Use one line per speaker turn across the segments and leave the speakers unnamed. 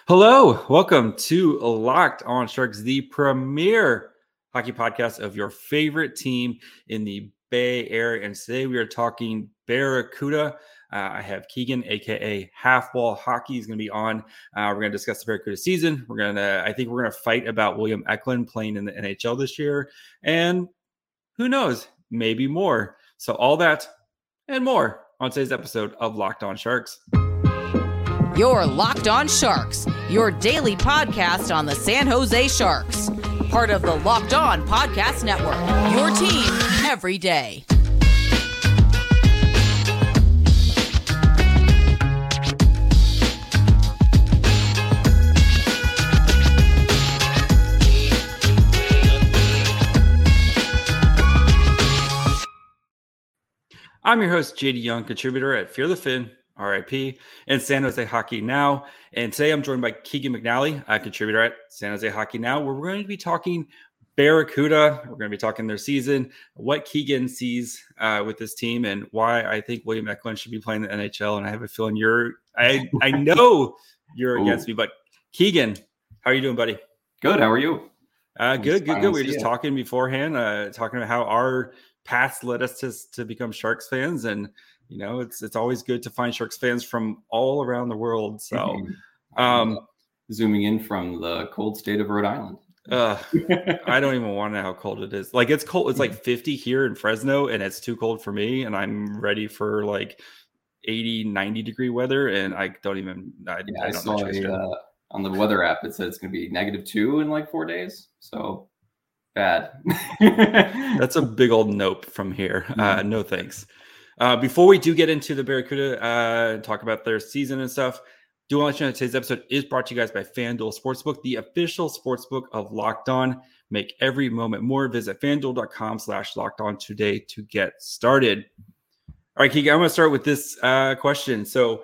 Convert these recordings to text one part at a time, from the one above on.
Hello, welcome to Locked On Sharks, the premier hockey podcast of your favorite team in the Bay Area. And today we are talking Barracuda. I have Keegan, aka Halfball Hockey, is going to be on. We're going to discuss the Barracuda season. I think we're going to fight about William Eklund playing in the NHL this year, and who knows, maybe more. So all that and more on today's episode of Locked On Sharks.
You're Locked On Sharks, your daily podcast on the San Jose Sharks. Part of the Locked On Podcast Network, your team every day.
I'm your host, JD Young, contributor at Fear the Fin, RIP, and San Jose Hockey Now. And today I'm joined by Keegan McNally, a contributor at San Jose Hockey Now, where we're going to be talking Barracuda. We're going to be talking their season, what Keegan sees with this team, and why I think William Eklund should be playing the NHL. And I have a feeling I know you're against me, but Keegan, how are you doing, buddy?
Good. How are you?
Good. We were just talking beforehand, talking about how our paths led us to become Sharks fans, and you know, it's always good to find Sharks fans from all around the world. So,
zooming in from the cold state of Rhode Island.
I don't even want to know how cold it is. Like, it's cold. It's like 50 here in Fresno, and it's too cold for me. And I'm ready for like 80, 90 degree weather. And I don't even. I
saw on the weather app. It said it's going to be -2 in like 4 days. So bad.
That's a big old nope from here. No thanks. Before we do get into the Barracuda, talk about their season and stuff, do want to let you know today's episode is brought to you guys by FanDuel Sportsbook, the official sportsbook of Locked On. Make every moment more. Visit FanDuel.com/LockedOn today to get started. All right, Keegan, I'm going to start with this question. So,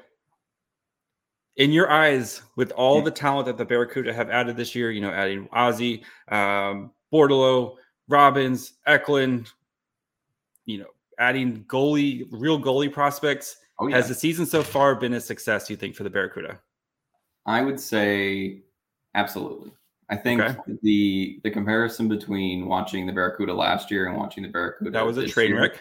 in your eyes, with all the talent that the Barracuda have added this year, you know, adding Ozzy, Bordeleau, Robbins, Eklund, you know, adding real goalie prospects. Has the season so far been a success, you think, for the Barracuda?
I would say absolutely. I think the comparison between watching the Barracuda last year and watching the Barracuda
that was a train wreck.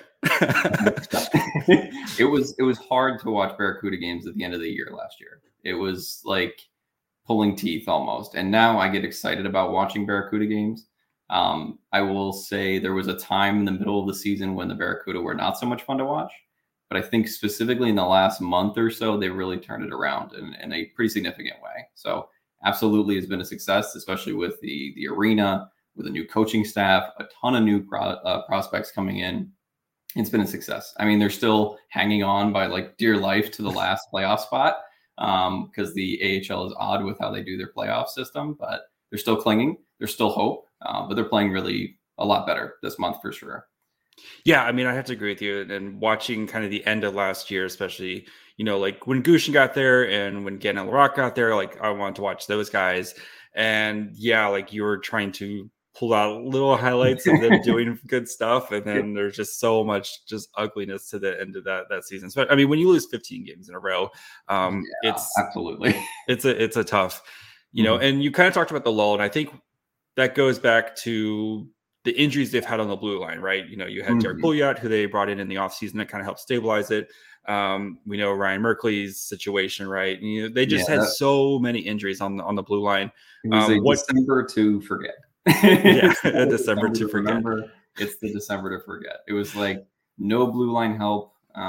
It was hard to watch Barracuda games at the end of the year last year. It was like pulling teeth almost. And now I get excited about watching Barracuda games. I will say there was a time in the middle of the season when the Barracuda were not so much fun to watch, but I think specifically in the last month or so, they really turned it around in a pretty significant way. So absolutely has been a success, especially with the arena, with a new coaching staff, a ton of new prospects coming in. It's been a success. I mean, they're still hanging on by like dear life to the last playoff spot because the AHL is odd with how they do their playoff system, but they're still clinging. There's still hope. But they're playing really a lot better this month for sure.
Yeah, I mean, I have to agree with you. And watching kind of the end of last year, especially, you know, like when Gushin got there and when Gannon Laroque got there, like I wanted to watch those guys. And yeah, like you were trying to pull out little highlights of them doing good stuff. And then there's just so much just ugliness to the end of that season. So, I mean, when you lose 15 games in a row, it's
absolutely,
it's a tough, you know, and you kind of talked about the lull. And I think that goes back to the injuries they've had on the blue line, right? You know, you had Derek Pouliot, who they brought in the offseason that kind of helped stabilize it. We know Ryan Merkley's situation, right? And, you know, they just had so many injuries on the blue line.
It was December to forget.
A December to forget.
It's the December to forget. It was like no blue line help.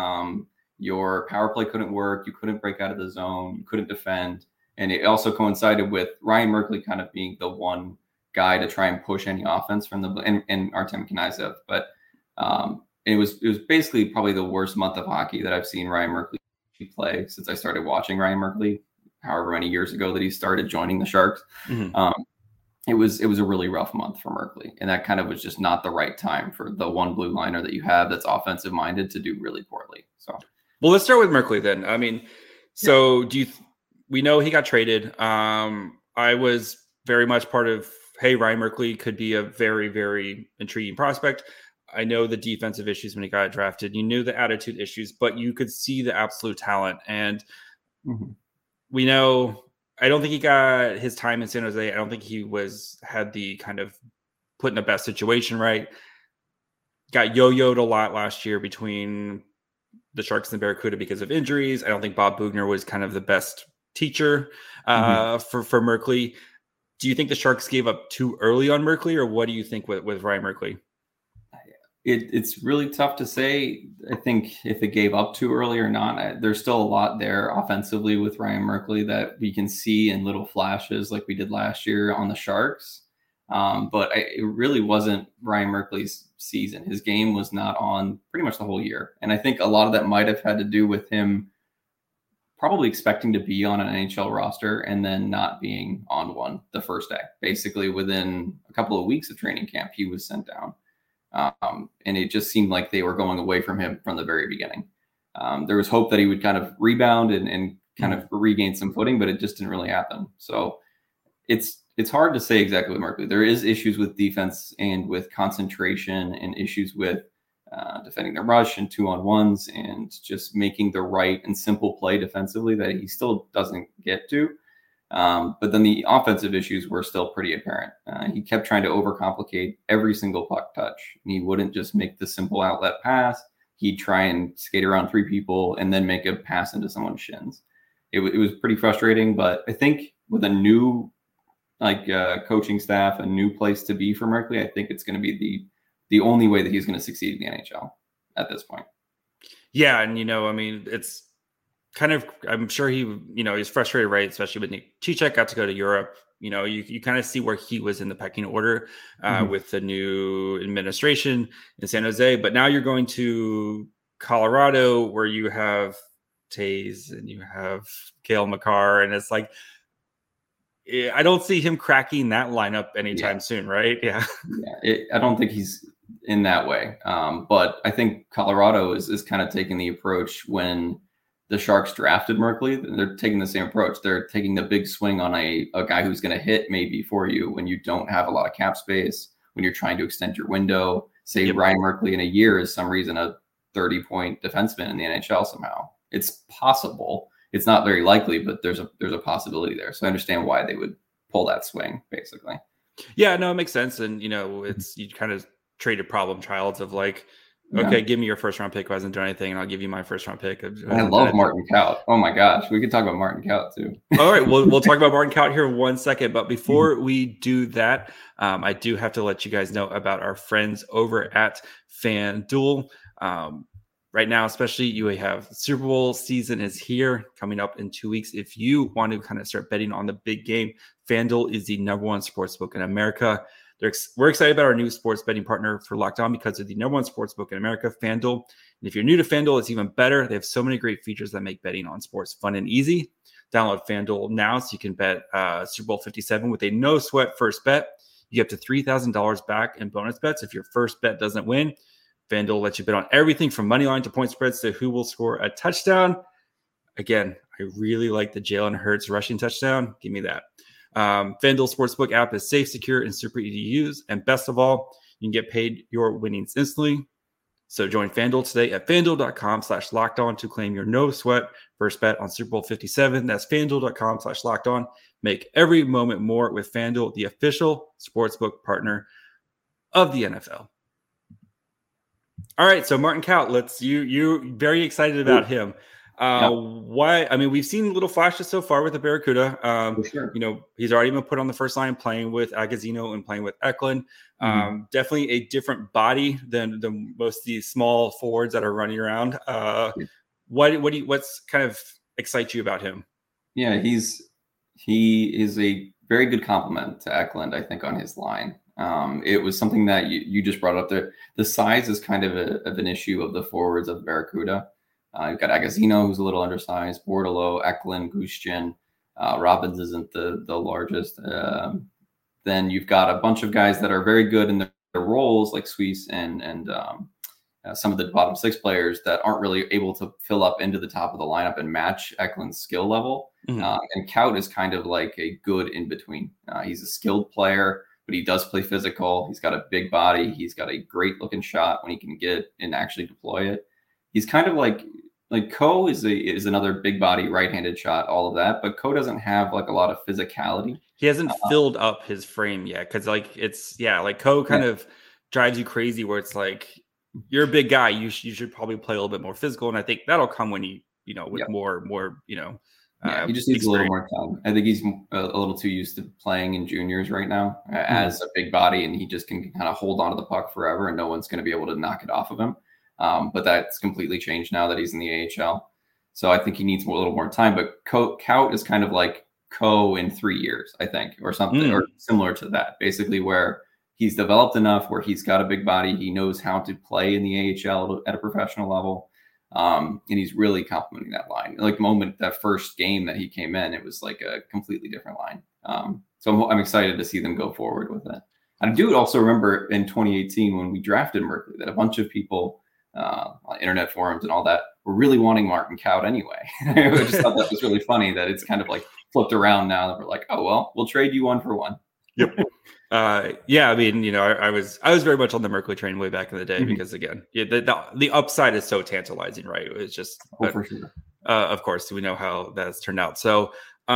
Your power play couldn't work. You couldn't break out of the zone. You couldn't defend. And it also coincided with Ryan Merkley kind of being the one guy to try and push any offense from and Artem Knyzhov. But it was basically probably the worst month of hockey that I've seen Ryan Merkley play since I started watching Ryan Merkley, however many years ago that he started joining the Sharks. It was a really rough month for Merkley, and that kind of was just not the right time for the one blue liner that you have that's offensive minded to do really poorly. So,
well, let's start with Merkley then. I mean, so we know he got traded. I was very much part of, hey, Ryan Merkley could be a very, very intriguing prospect. I know the defensive issues when he got drafted. You knew the attitude issues, but you could see the absolute talent. And we know, I don't think he got his time in San Jose. I don't think he had the kind of put in the best situation, right? Got yo-yoed a lot last year between the Sharks and Barracuda because of injuries. I don't think Bob Boughner was kind of the best teacher for Merkley. Do you think the Sharks gave up too early on Merkley, or what do you think with Ryan Merkley?
It's really tough to say. I think if it gave up too early or not. There's still a lot there offensively with Ryan Merkley that we can see in little flashes like we did last year on the Sharks. But it really wasn't Ryan Merkley's season. His game was not on pretty much the whole year. And I think a lot of that might have had to do with him probably expecting to be on an NHL roster and then not being on one the first day. Basically, within a couple of weeks of training camp, he was sent down. And it just seemed like they were going away from him from the very beginning. There was hope that he would kind of rebound and kind of regain some footing, but it just didn't really happen. So it's hard to say exactly with Merkley. There is issues with defense and with concentration and issues with defending the rush and 2-on-1s and just making the right and simple play defensively that he still doesn't get to. But then the offensive issues were still pretty apparent. He kept trying to overcomplicate every single puck touch. And he wouldn't just make the simple outlet pass. He'd try and skate around three people and then make a pass into someone's shins. It was pretty frustrating, but I think with a new coaching staff, a new place to be for Merkley, I think it's going to be the only way that he's going to succeed in the NHL at this point.
Yeah. And, it's kind of, I'm sure he's frustrated, right? Especially with Nick Cicek got to go to Europe. You kind of see where he was in the pecking order with the new administration in San Jose. But now you're going to Colorado where you have Taves and you have Cale Makar. And it's like, I don't see him cracking that lineup anytime soon, right? Yeah.
I don't think he's in that way. But I think Colorado is kind of taking the approach when the Sharks drafted Merkley. They're taking the same approach. They're taking the big swing on a guy who's going to hit maybe for you when you don't have a lot of cap space, when you're trying to extend your window. Say Ryan Merkley in a year is some reason a 30-point defenseman in the NHL somehow. It's possible. It's not very likely, but there's a possibility there. So I understand why they would pull that swing, basically.
Yeah, no, it makes sense. And, it's you kind of traded problem childs of like, okay, give me your first round pick who hasn't done anything, and I'll give you my first round pick.
I love Martin Kaut. Oh my gosh, we could talk about Martin Kaut too.
All right, we'll talk about Martin Kaut here in 1 second. But before we do that, I do have to let you guys know about our friends over at FanDuel. Right now, especially, you have Super Bowl season is here, coming up in 2 weeks. If you want to kind of start betting on the big game, FanDuel is the #1 sportsbook in America. We're excited about our new sports betting partner for Locked On because of the #1 sportsbook in America, FanDuel. And if you're new to FanDuel, it's even better. They have so many great features that make betting on sports fun and easy. Download FanDuel now so you can bet Super Bowl 57 with a no-sweat first bet. You get up to $3,000 back in bonus bets if your first bet doesn't win. FanDuel lets you bet on everything from money line to point spreads to who will score a touchdown. Again, I really like the Jalen Hurts rushing touchdown. Give me that. FanDuel Sportsbook app is safe, secure, and super easy to use. And best of all, you can get paid your winnings instantly. So join FanDuel today at FanDuel.com/lockedon to claim your no sweat first bet on Super Bowl 57. That's FanDuel.com/lockedon. Make every moment more with FanDuel, the official sportsbook partner of the NFL. All right, so Martin Kaut, you're very excited about him. Why? I mean, we've seen little flashes so far with the Barracuda.
For sure.
He's already been put on the first line playing with Agazino and playing with Eklund. Definitely a different body than most of these small forwards that are running around. What's kind of excites you about him?
Yeah, he is a very good complement to Eklund, I think, on his line. It was something that you just brought up there. The size is kind of an issue of the forwards of the Barracuda. You've got Agazino, who's a little undersized, Bordeleau, Eklund, Gushchin. Robbins isn't the largest. Then you've got a bunch of guys that are very good in their roles, like Suisse and some of the bottom six players that aren't really able to fill up into the top of the lineup and match Eklund's skill level. And Kaut is kind of like a good in between. He's a skilled player, but he does play physical. He's got a big body. He's got a great looking shot when he can get it and actually deploy it. He's kind of like like Ko is another big body right-handed shot, all of that, but Ko doesn't have like a lot of physicality.
He hasn't filled up his frame yet because like like Ko kind of drives you crazy where it's like you're a big guy, you should probably play a little bit more physical, and I think that'll come when he with more
he just needs a little more time. I think he's a little too used to playing in juniors right now as a big body, and he just can kind of hold onto the puck forever, and no one's going to be able to knock it off of him. But that's completely changed now that he's in the AHL. So I think he needs a little more time. But Kaut is kind of like Ko in 3 years, I think, or something, or similar to that, basically, where he's developed enough where he's got a big body. He knows how to play in the AHL at a professional level. And he's really complimenting that line. Like that first game that he came in, it was like a completely different line. So I'm excited to see them go forward with it. I do also remember in 2018 when we drafted Merkley that a bunch of people on internet forums and all that were really wanting Martin Kaut anyway. I just thought that was really funny that it's kind of like flipped around now that we're like, oh, well, we'll trade you 1 for 1.
Yep. Yeah, I mean, I was very much on the Merkley train way back in the day because again, the upside is so tantalizing, right? It's just,
for sure.
Of course, we know how that's turned out. So,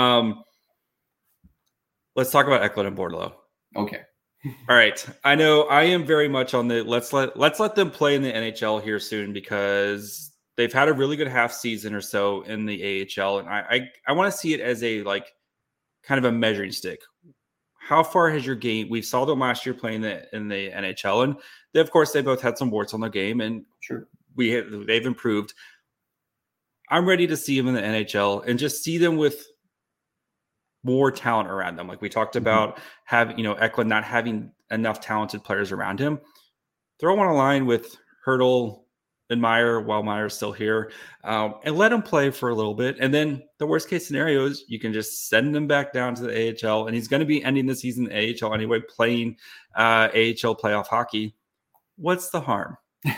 let's talk about Eklund and Bordeleau.
Okay.
All right. I know I am very much on the let's let them play in the NHL here soon because they've had a really good half season or so in the AHL, and I want to see it as a like kind of a measuring stick. How far has your game? We saw them last year playing in the NHL, and of course they both had some warts on their game, and
sure
they've improved. I'm ready to see them in the NHL and just see them with more talent around them. Like we talked about Eklund not having enough talented players around him. Throw him on a line with Hertl and Meier while Meier's still here, and let him play for a little bit. And then the worst case scenario is you can just send him back down to the AHL, and he's going to be ending the season in AHL anyway, playing AHL playoff hockey. What's the harm?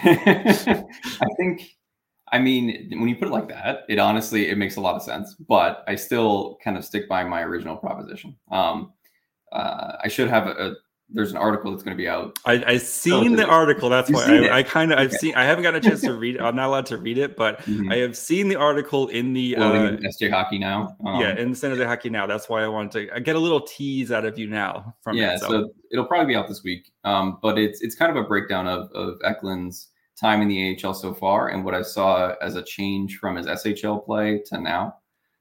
I mean, when you put it like that, it makes a lot of sense, but I still kind of stick by my original proposition. I should have there's an article that's going to be out.
I've seen the article. That's why I haven't gotten a chance to read it. I'm not allowed to read it, but I have seen the article in the
SJ Hockey Now.
In the San Jose Hockey Now. That's why I wanted to get a little tease out of you now from it.
So it'll probably be out this week. But it's kind of a breakdown of Eklund's time in the AHL so far and what I saw as a change from his SHL play to now.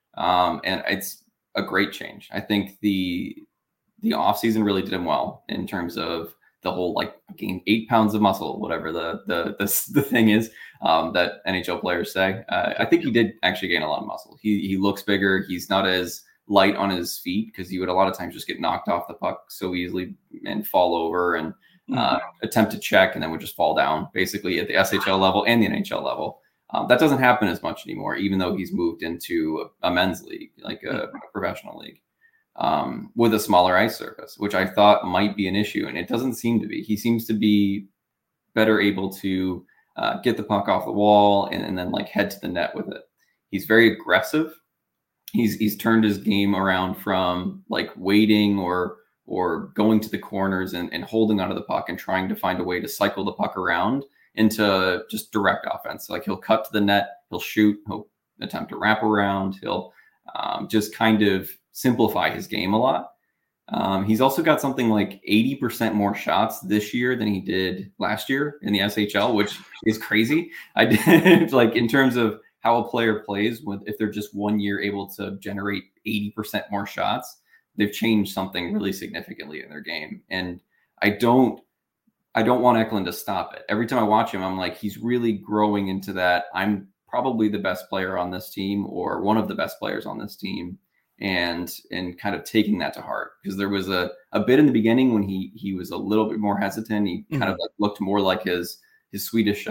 And it's a great change. I think the offseason really did him well in terms of the whole like gain 8 pounds of muscle, whatever the thing is that NHL players say. I think he did actually gain a lot of muscle. He looks bigger. He's not as light on his feet because he would a lot of times just get knocked off the puck so easily and fall over and attempt to check and then would just fall down basically at the SHL level and the NHL level. That doesn't happen as much anymore, even though he's moved into a men's league, like a professional league. With a smaller ice surface, which I thought might be an issue. And it doesn't seem to be. He seems to be better able to get the puck off the wall and then like head to the net with it. He's very aggressive. He's turned his game around from like waiting or going to the corners and holding onto the puck and trying to find a way to cycle the puck around into just direct offense. So like he'll cut to the net, he'll shoot, he'll attempt to wrap around, he'll just kind of simplify his game a lot. He's also got something like 80% more shots this year than he did last year in the SHL, which is crazy. I did like in terms of how a player plays if they're just 1 year able to generate 80% more shots, they've changed something really significantly in their game. And I don't want Eklund to stop it. Every time I watch him, I'm like, he's really growing into that. I'm probably the best player on this team or one of the best players on this team. And kind of taking that to heart, because there was a bit in the beginning when he was a little bit more hesitant. He kind of like looked more like his Swedish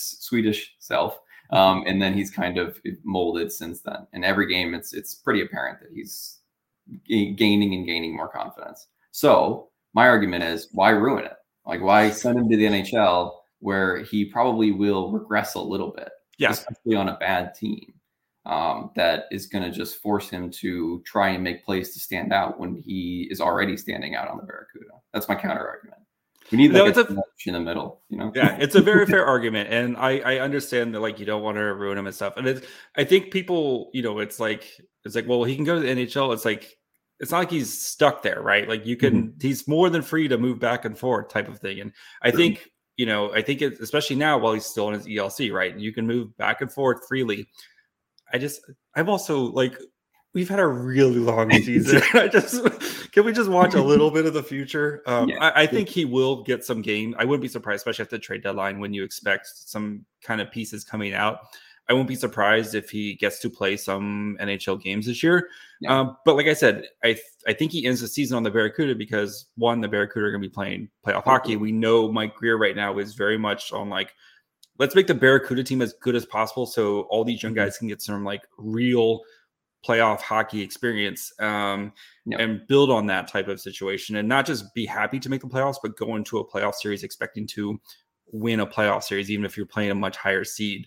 self. And then he's kind of molded since then. And every game it's pretty apparent that he's gaining more confidence. So my argument is, why ruin it? Like, why send him to the NHL where he probably will regress a little bit, especially on a bad team. That is going to just force him to try and make plays to stand out when he is already standing out on the Barracuda. That's my counter argument. We need like
it's
a match in the middle, you know?
Yeah, it's a very fair argument, and I understand that like you don't want to ruin him and stuff. And I think people, it's like well, he can go to the NHL. It's not like he's stuck there, right? Like you can, he's more than free to move back and forth, type of thing. And I think especially now while he's still in his ELC, right? You can move back and forth freely. I'm also like, we've had a really long season. Can we just watch a little bit of the future? I think he will get some game. I wouldn't be surprised, especially at the trade deadline when you expect some kind of pieces coming out. I won't be surprised if he gets to play some NHL games this year. Yeah. But like I said, I think he ends the season on the Barracuda because, one, the Barracuda are going to be playing playoff hockey. We know Mike Grier right now is very much on like, let's make the Barracuda team as good as possible so all these young guys can get some like real playoff hockey experience and build on that type of situation, and not just be happy to make the playoffs, but go into a playoff series expecting to win a playoff series, even if you're playing a much higher seed.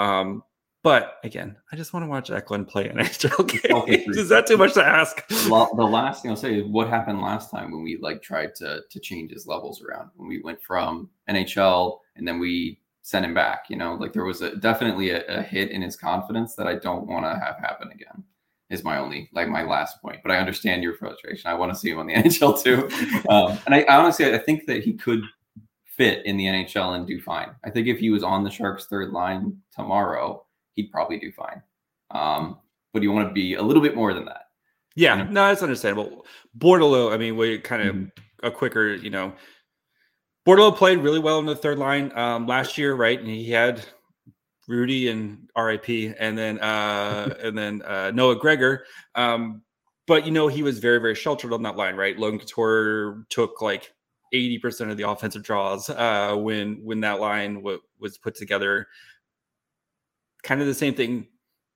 But again, I just want to watch Eklund play an NHL game. Is that too much to ask?
The last thing I'll say is what happened last time when we like tried to change his levels around, when we went from NHL and then we sent him back. Like there was definitely a hit in his confidence that I don't want to have happen again. Is my last point, but I understand your frustration. I want to see him on the NHL too. And I honestly, I think that he could fit in the NHL and do fine. I think if he was on the Sharks third line tomorrow, he'd probably do fine. But you want to be a little bit more than that.
Yeah, no, that's understandable. Bordeleau, I mean, we kind of a quicker, Bordeleau played really well in the third line last year, right? And he had Rudy and RIP, and then Noah Gregor. But he was very, very sheltered on that line, right? Logan Couture took like 80% of the offensive draws when that line was put together. Kind of the same thing.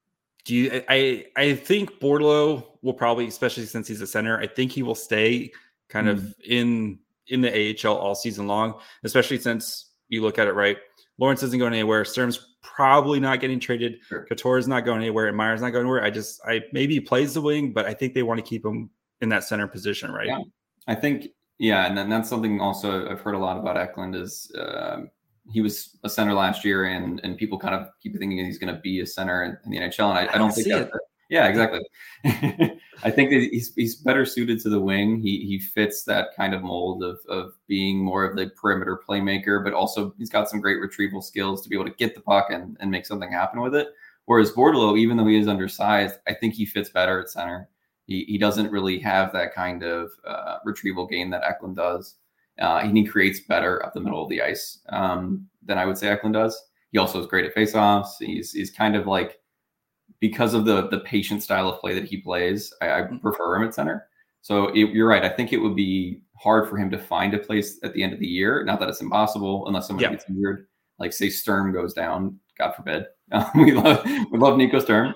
I think Bordeleau will probably, especially since he's a center, I think he will stay kind of in the AHL all season long, especially since you look at it, right? Lawrence isn't going anywhere. Sturm's probably not getting traded. Sure. Couture's not going anywhere, and Myers not going anywhere. Maybe he plays the wing, but I think they want to keep him in that center position, right?
Yeah, I think, and then that's something also I've heard a lot about Eklund is he was a center last year, and people kind of keep thinking he's going to be a center in the NHL, and I don't think that. Yeah, exactly. I think that he's better suited to the wing. He fits that kind of mold of being more of the perimeter playmaker, but also he's got some great retrieval skills to be able to get the puck and make something happen with it. Whereas Bordeleau, even though he is undersized, I think he fits better at center. He doesn't really have that kind of retrieval game that Eklund does. And he creates better up the middle of the ice than I would say Eklund does. He also is great at faceoffs. He's kind of like, because of the patient style of play that he plays, I prefer him at center. So you're right. I think it would be hard for him to find a place at the end of the year. Not that it's impossible, unless someone gets injured. Like say Sturm goes down, God forbid. We love Nico Sturm,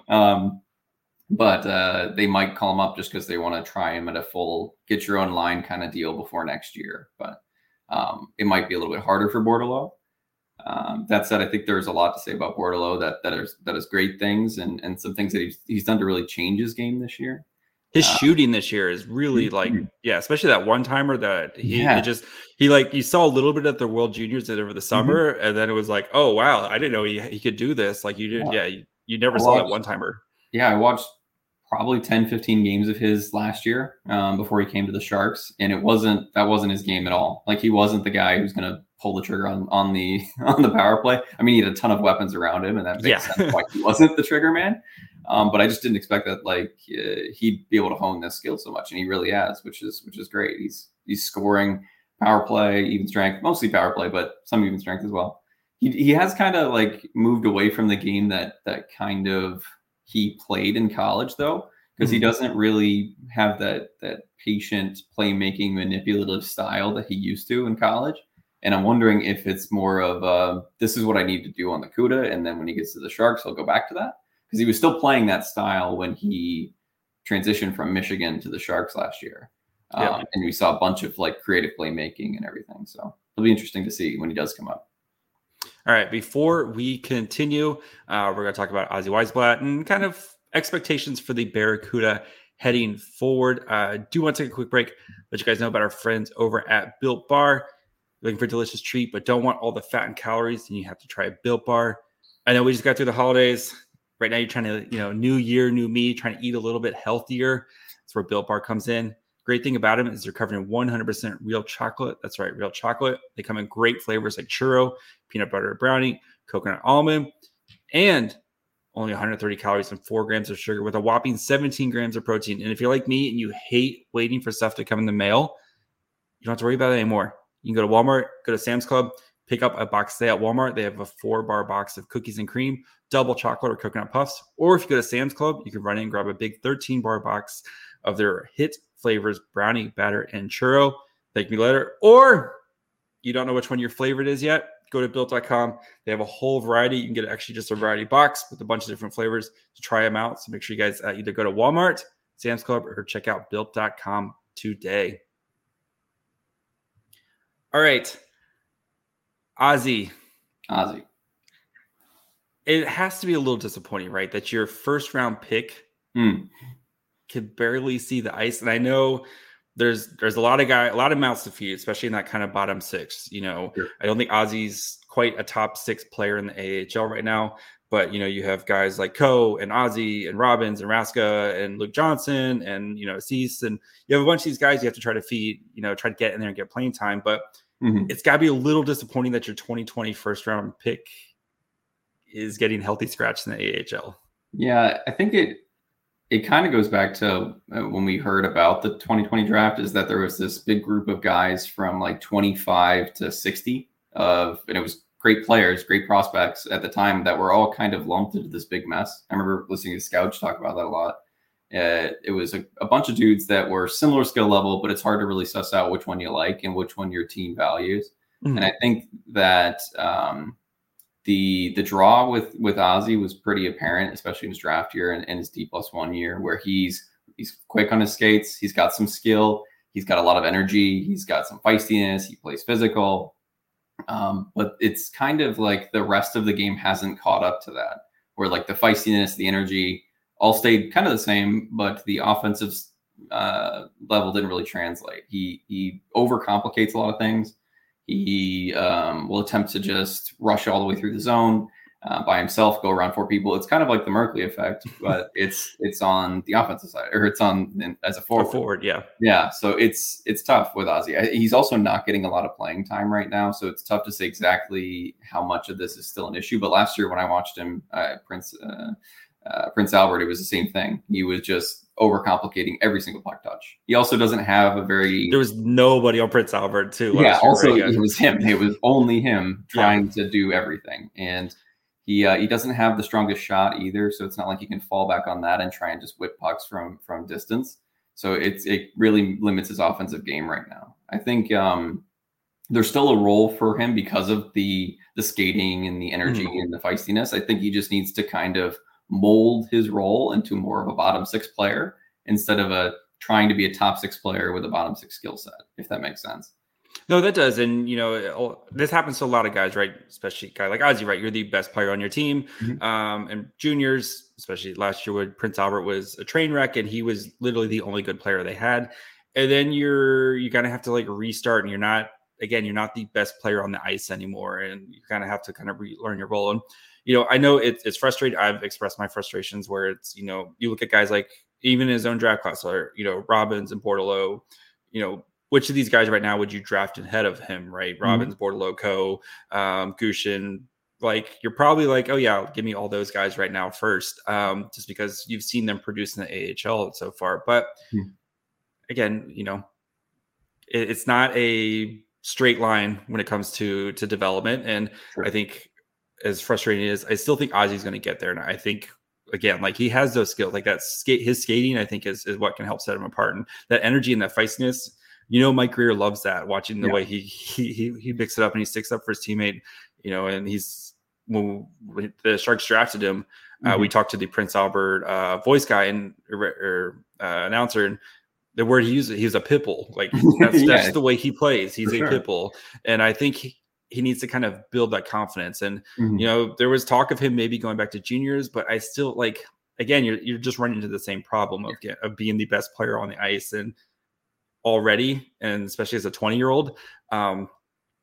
but they might call him up just because they want to try him at a full get your own line kind of deal before next year. But it might be a little bit harder for Bordeleau. That said, I think there's a lot to say about Bordeleau that is great things and some things that he's done to really change his game this year.
His shooting this year is really especially that one timer that you saw a little bit at the World Juniors over the summer, and then it was like, oh wow, I didn't know he could do this. Like you did, you never saw that one timer. Yeah,
I watched probably 10-15 games of his last year before he came to the Sharks, and that wasn't his game at all. Like he wasn't the guy who's going to pull the trigger on the power play. I mean, he had a ton of weapons around him, and that makes sense why he wasn't the trigger man. But I just didn't expect that he'd be able to hone this skill so much, and he really has, which is great. He's scoring power play, even strength, mostly power play, but some even strength as well. He has kind of like moved away from the game that kind of he played in college though, because he doesn't really have that patient playmaking manipulative style that he used to in college. And I'm wondering if it's more of this is what I need to do on the CUDA, and then when he gets to the Sharks, he'll go back to that, because he was still playing that style when he transitioned from Michigan to the Sharks last year. And we saw a bunch of like creative playmaking and everything. So it'll be interesting to see when he does come up.
All right, before we continue, we're going to talk about Ozzy Weisblatt and kind of expectations for the Barracuda heading forward. Do want to take a quick break, let you guys know about our friends over at Built Bar. looking for a delicious treat, but don't want all the fat and calories, then you have to try a Built Bar. I know we just got through the holidays. Right now, you're trying to, new year, new me, trying to eat a little bit healthier. That's where Built Bar comes in. Great thing about them is they're covered in 100% real chocolate. That's right, real chocolate. They come in great flavors like churro, peanut butter brownie, coconut almond, and only 130 calories and 4 grams of sugar with a whopping 17 grams of protein. And if you're like me and you hate waiting for stuff to come in the mail, you don't have to worry about it anymore. You can go to Walmart, go to Sam's Club, pick up a box today at Walmart. They have a 4-bar box of cookies and cream, double chocolate or coconut puffs. Or if you go to Sam's Club, you can run in and grab a big 13-bar box of their hit flavors, brownie, batter, and churro. Thank me later. Or you don't know which one your favorite is yet, go to Built.com. They have a whole variety. You can get actually just a variety box with a bunch of different flavors to try them out. So make sure you guys either go to Walmart, Sam's Club, or check out Built.com today. All right. Ozzy. It has to be a little disappointing, right? That your first round pick could barely see the ice. And I know there's a lot of mouths to feed, especially in that kind of bottom 6. Sure. I don't think Ozzy's quite a top 6 player in the AHL right now, but you have guys like Coe and Ozzy and Robbins and Raska and Luke Johnson and Cease, and you have a bunch of these guys you have to try to feed, try to get in there and get playing time. But it's got to be a little disappointing that your 2020 first round pick is getting healthy scratch in the AHL.
Yeah, I think it kind of goes back to when we heard about the 2020 draft, is that there was this big group of guys from like 25 to 60 and it was great players, great prospects at the time that were all kind of lumped into this big mess. I remember listening to Scouch talk about that a lot. It was a bunch of dudes that were similar skill level, but it's hard to really suss out which one you like and which one your team values. And I think that the draw with Ozzy was pretty apparent, especially in his draft year and his D+1 year, where he's quick on his skates. He's got some skill. He's got a lot of energy. He's got some feistiness. He plays physical. But it's kind of like the rest of the game hasn't caught up to that, where like the feistiness, the energy all stayed kind of the same, but the offensive level didn't really translate. He overcomplicates a lot of things. He will attempt to just rush all the way through the zone by himself, go around 4 people. It's kind of like the Merkley effect, but it's on the offensive side, or it's on as a forward. Yeah. So it's tough with Ozzy. He's also not getting a lot of playing time right now, so it's tough to say exactly how much of this is still an issue. But last year when I watched him, Prince Albert, it was the same thing. He was just overcomplicating every single puck touch. He also doesn't have there was
nobody on Prince Albert too.
Yeah. Also, it was him. It was only him trying to do everything. And he doesn't have the strongest shot either. So it's not like he can fall back on that and try and just whip pucks from distance. So it really limits his offensive game right now. I think there's still a role for him because of the skating and the energy and the feistiness. I think he just needs to kind of mold his role into more of a bottom 6 player instead of trying to be a top 6 player with a bottom 6 skill set, if that makes sense.
No, that does. And, this happens to a lot of guys, right? Especially a guy like Ozzy, right? You're the best player on your team. And juniors, especially last year when Prince Albert was a train wreck and he was literally the only good player they had. And then you kind of have to like restart, and you're not the best player on the ice anymore. And you kind of have to kind of relearn your role. And, I know it's frustrating. I've expressed my frustrations where it's, you look at guys like even his own draft class, or, Robbins and Bordeleau, which of these guys right now would you draft ahead of him, right? Robbins, Bordeleau, Coe, Gushin, like you're probably like, oh yeah, give me all those guys right now first, just because you've seen them produce in the AHL so far. But again, it's not a straight line when it comes to development. And I think as frustrating as I still think Ozzy's going to get there. And I think, again, like he has those skills, like that his skating, I think is what can help set him apart. And that energy and that feistiness, Mike Greer loves that, watching the way he picks it up and he sticks up for his teammate, and when the Sharks drafted him, we talked to the Prince Albert voice guy and announcer, and the word he used, he was a pitbull. Like that's the way he plays. He's a pitbull. And I think he needs to kind of build that confidence. And, there was talk of him maybe going back to juniors, but I still again, you're just running into the same problem of being the best player on the ice and already, and especially as a 20-year-old.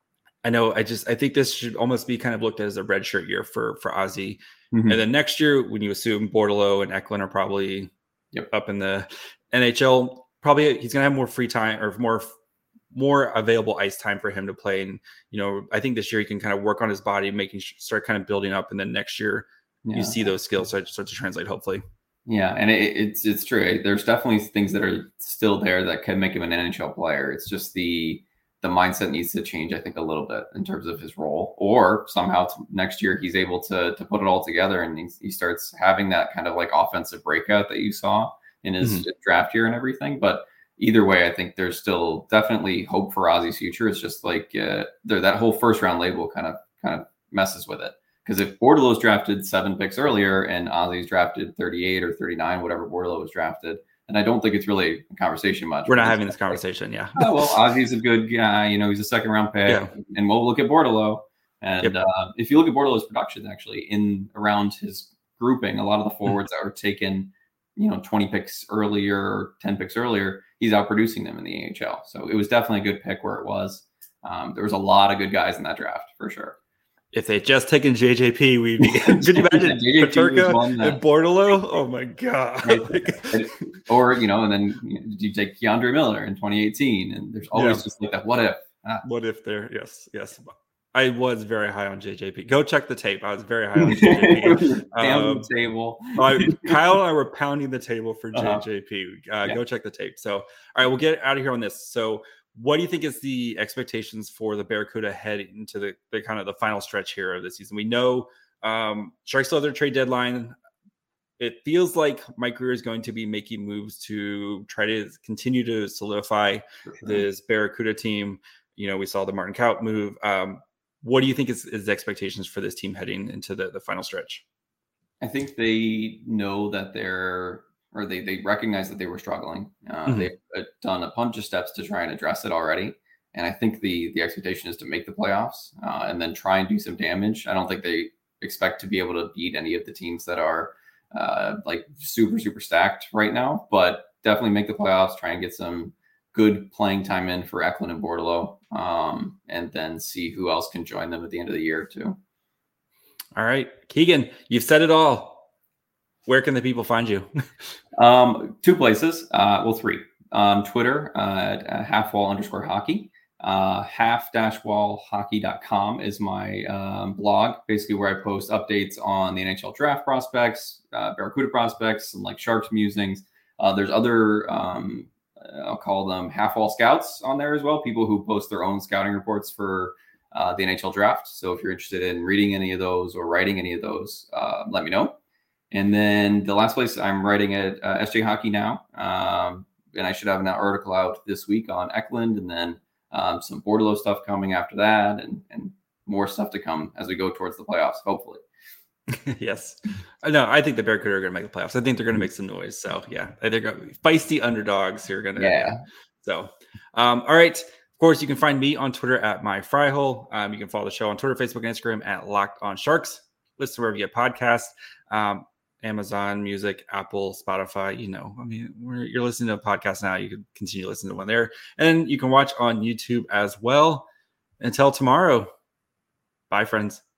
I know. I think this should almost be kind of looked at as a redshirt year for Ozzy.
Mhm.
And then next year, when you assume Bordeleau and Eklund are probably
Yep.
up in the NHL, probably he's going to have more free time or more available ice time for him to play. And, I think this year he can kind of work on his body, start kind of building up. And then next year you see those skills start to translate, hopefully.
Yeah. And it's true. There's definitely things that are still there that can make him an NHL player. It's just the mindset needs to change, I think, a little bit in terms of his role, or somehow next year he's able to put it all together and he starts having that kind of like offensive breakout that you saw in his draft year and everything. But either way, I think there's still definitely hope for Ozzy's future. It's just like that whole first round label kind of messes with it. Because if Bordeleau's drafted 7 picks earlier and Ozzy's drafted 38 or 39, whatever Bordeleau was drafted, and I don't think it's really a conversation much.
We're not having this conversation, yeah.
Oh, well, Ozzy's a good guy. He's a second round pick. Yeah. And we'll look at Bordeleau. And if you look at Bordeleau's production, actually, in around his grouping, a lot of the forwards that were taken, 20 picks earlier, 10 picks earlier, he's outproducing them in the AHL. So it was definitely a good pick where it was. There was a lot of good guys in that draft, for sure.
If they just taken JJP, we'd be. Could you imagine Peterka and Bordeleau? Oh my god!
Or and then you take Keandre Miller in 2018, and there's always just like that. What if?
What if there? Yes. I was very high on JJP. Go check the tape. I was very high on JJP.
Down the table.
Kyle and I were pounding the table for JJP. Go check the tape. So, all right, we'll get out of here on this. So, what do you think is the expectations for the Barracuda heading into the kind of the final stretch here of the season? We know Sharks still have their trade deadline. It feels like Mike Grier is going to be making moves to try to continue to solidify this Barracuda team. We saw the Martin Kaut move. What do you think is the expectations for this team heading into the final stretch?
I think they know that they recognize that they were struggling. They've done a bunch of steps to try and address it already. And I think the expectation is to make the playoffs and then try and do some damage. I don't think they expect to be able to beat any of the teams that are like super, super stacked right now, but definitely make the playoffs, try and get some good playing time in for Eklund and Bordeleau, and then see who else can join them at the end of the year too.
All right, Keegan, you've said it all. Where can the people find you?
2 places. 3. Twitter at halfwall_hockey. half-wallhockey.com is my blog, basically where I post updates on the NHL draft prospects, Barracuda prospects, and like Sharks musings. There's other, I'll call them half-wall scouts on there as well, people who post their own scouting reports for the NHL draft. So if you're interested in reading any of those or writing any of those, let me know. And then the last place, I'm writing at SJ Hockey Now. And I should have an article out this week on Eklund, and then some Bordeleau stuff coming after that, and more stuff to come as we go towards the playoffs, hopefully.
Yes. No, I think the Barracuda are going to make the playoffs. I think they're going to make some noise. So, yeah, they're going to be feisty underdogs who are going to.
Yeah.
So, all right. Of course, you can find me on Twitter at MyFryhole. You can follow the show on Twitter, Facebook, and Instagram at Locked On Sharks. Listen wherever you get podcasts. Amazon Music, Apple, Spotify, you're listening to a podcast now. You can continue listening to one there. And you can watch on YouTube as well. Until tomorrow. Bye, friends.